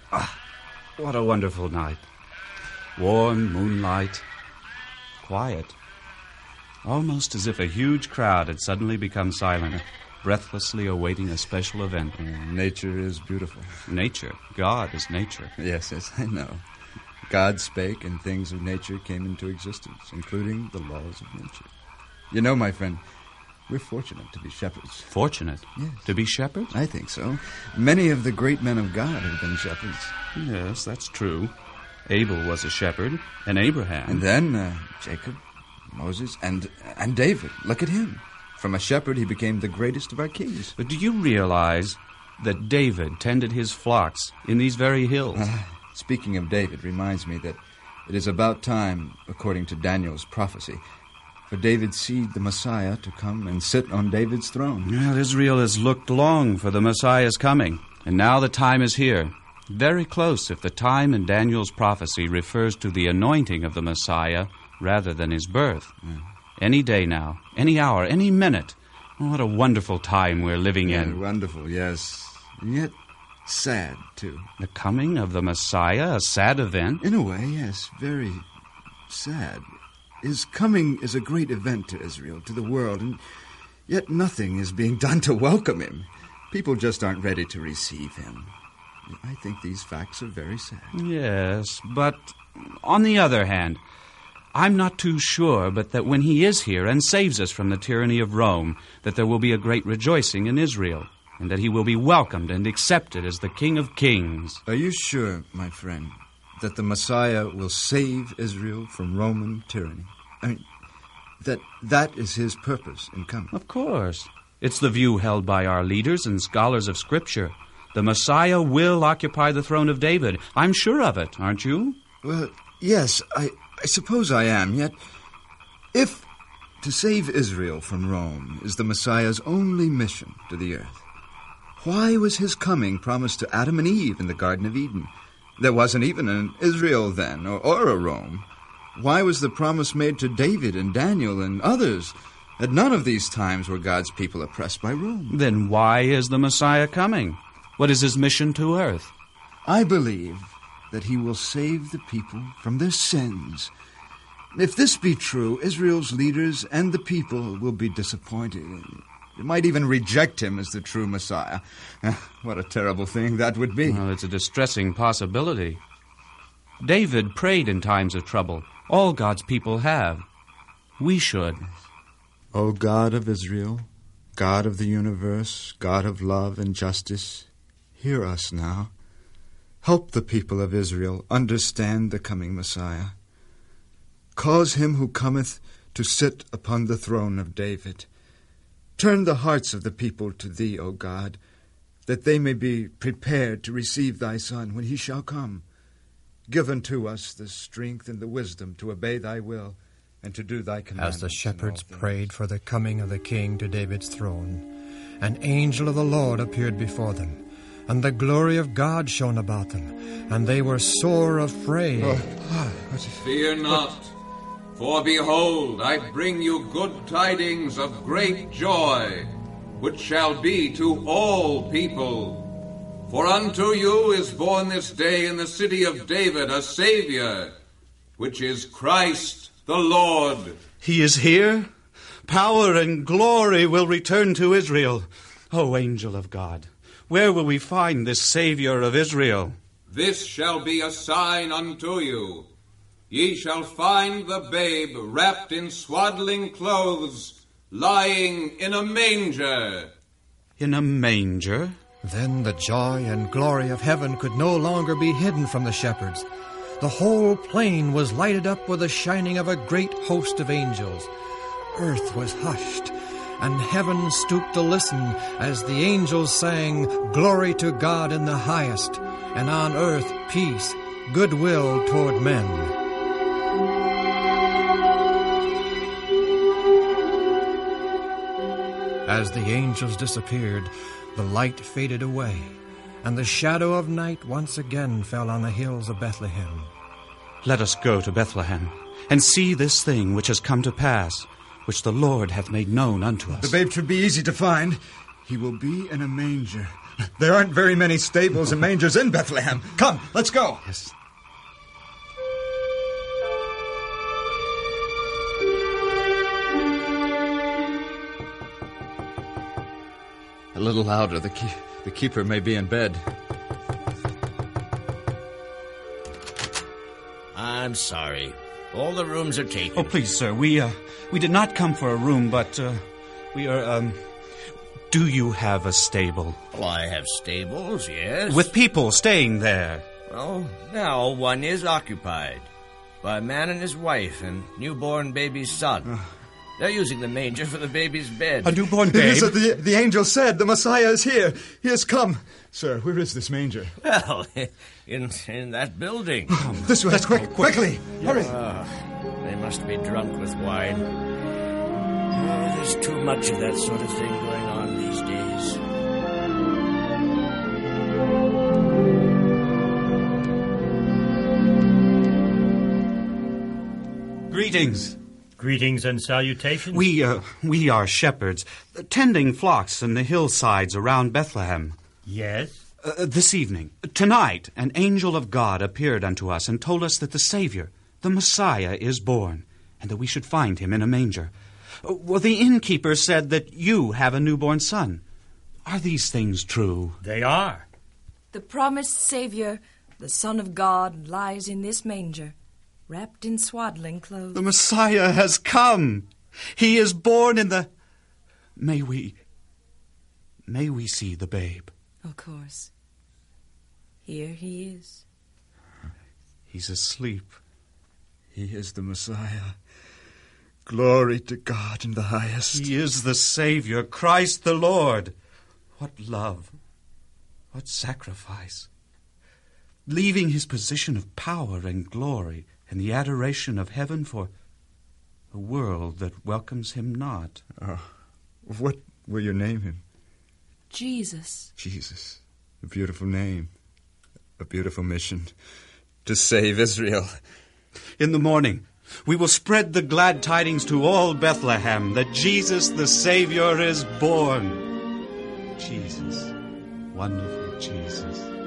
What a wonderful night. Warm moonlight. Quiet. Almost as if a huge crowd had suddenly become silent, breathlessly awaiting a special event. Nature is beautiful. Nature. God is nature. Yes, I know. God spake, and things of nature came into existence, including the laws of nature. You know, my friend, we're fortunate to be shepherds. Fortunate? Yes. To be shepherds? I think so. Many of the great men of God have been shepherds. Yes, that's true. Abel was a shepherd, and Abraham. And then Jacob, Moses, and David. Look at him. From a shepherd, he became the greatest of our kings. But do you realize that David tended his flocks in these very hills? Speaking of David reminds me that it is about time, according to Daniel's prophecy, for David's seed, the Messiah, to come and sit on David's throne. Well, Israel has looked long for the Messiah's coming, and now the time is here. Very close if the time in Daniel's prophecy refers to the anointing of the Messiah rather than his birth. Any day now, any hour, any minute. Oh, what a wonderful time we're living in. Wonderful, yes. And yet sad, too. The coming of the Messiah, a sad event? In a way, yes, very sad. His coming is a great event to Israel, to the world, and yet nothing is being done to welcome him. People just aren't ready to receive him. I think these facts are very sad. Yes, but on the other hand, I'm not too sure but that when he is here and saves us from the tyranny of Rome, that there will be a great rejoicing in Israel, and that he will be welcomed and accepted as the King of Kings. Are you sure, my friend, that the Messiah will save Israel from Roman tyranny? I mean, that is his purpose in coming? Of course. It's the view held by our leaders and scholars of Scripture. The Messiah will occupy the throne of David. I'm sure of it, aren't you? Well, yes, I suppose I am. Yet, if to save Israel from Rome is the Messiah's only mission to the earth, why was his coming promised to Adam and Eve in the Garden of Eden? There wasn't even an Israel then, or a Rome. Why was the promise made to David and Daniel and others? At none of these times were God's people oppressed by Rome. Then why is the Messiah coming? What is his mission to earth? I believe that he will save the people from their sins. If this be true, Israel's leaders and the people will be disappointed. They might even reject him as the true Messiah. What a terrible thing that would be. Well, it's a distressing possibility. David prayed in times of trouble. All God's people have. We should. O God of Israel, God of the universe, God of love and justice, hear us now. Help the people of Israel understand the coming Messiah. Cause him who cometh to sit upon the throne of David. Turn the hearts of the people to thee, O God, that they may be prepared to receive thy Son when he shall come. Give unto us the strength and the wisdom to obey thy will and to do thy commandments. As the shepherds prayed for the coming of the king to David's throne, an angel of the Lord appeared before them, and the glory of God shone about them, and they were sore afraid. Fear not, for behold, I bring you good tidings of great joy, which shall be to all people. For unto you is born this day in the city of David a Savior, which is Christ the Lord. He is here. Power and glory will return to Israel. O angel of God, where will we find this Savior of Israel? This shall be a sign unto you. Ye shall find the babe wrapped in swaddling clothes, lying in a manger. In a manger? Then the joy and glory of heaven could no longer be hidden from the shepherds. The whole plain was lighted up with the shining of a great host of angels. Earth was hushed, and heaven stooped to listen as the angels sang, "Glory to God in the highest, and on earth peace, goodwill toward men." As the angels disappeared, the light faded away, and the shadow of night once again fell on the hills of Bethlehem. Let us go to Bethlehem, and see this thing which has come to pass, which the Lord hath made known unto us. The babe should be easy to find. He will be in a manger. There aren't very many stables and mangers in Bethlehem. Come, let's go. Yes. A little louder. The keeper may be in bed. I'm sorry. All the rooms are taken. Oh, please, sir, we did not come for a room, but we are, do you have a stable? Well, I have stables, yes. With people staying there? Well, now one is occupied by a man and his wife and newborn baby's son. They're using the manger for the baby's bed. A newborn babe? It is what the angel said. The Messiah is here. He has come. Sir, where is this manger? Well, in that building. This way. Quickly. Hurry. They must be drunk with wine. Oh, there's too much of that sort of thing going on these days. Greetings. Greetings and salutations. We are shepherds, tending flocks in the hillsides around Bethlehem. Yes? This evening, tonight, an angel of God appeared unto us and told us that the Savior, the Messiah, is born, and that we should find him in a manger. Well, the innkeeper said that you have a newborn son. Are these things true? They are. The promised Savior, the Son of God, lies in this manger, wrapped in swaddling clothes. The Messiah has come. He is born in the... May we see the babe? Of course. Here he is. He's asleep. He is the Messiah. Glory to God in the highest. He is the Savior, Christ the Lord. What love. What sacrifice. Leaving his position of power and glory and the adoration of heaven for a world that welcomes him not. What will you name him? Jesus. Jesus. A beautiful name. A beautiful mission. To save Israel. In the morning, we will spread the glad tidings to all Bethlehem that Jesus the Savior is born. Jesus. Wonderful Jesus.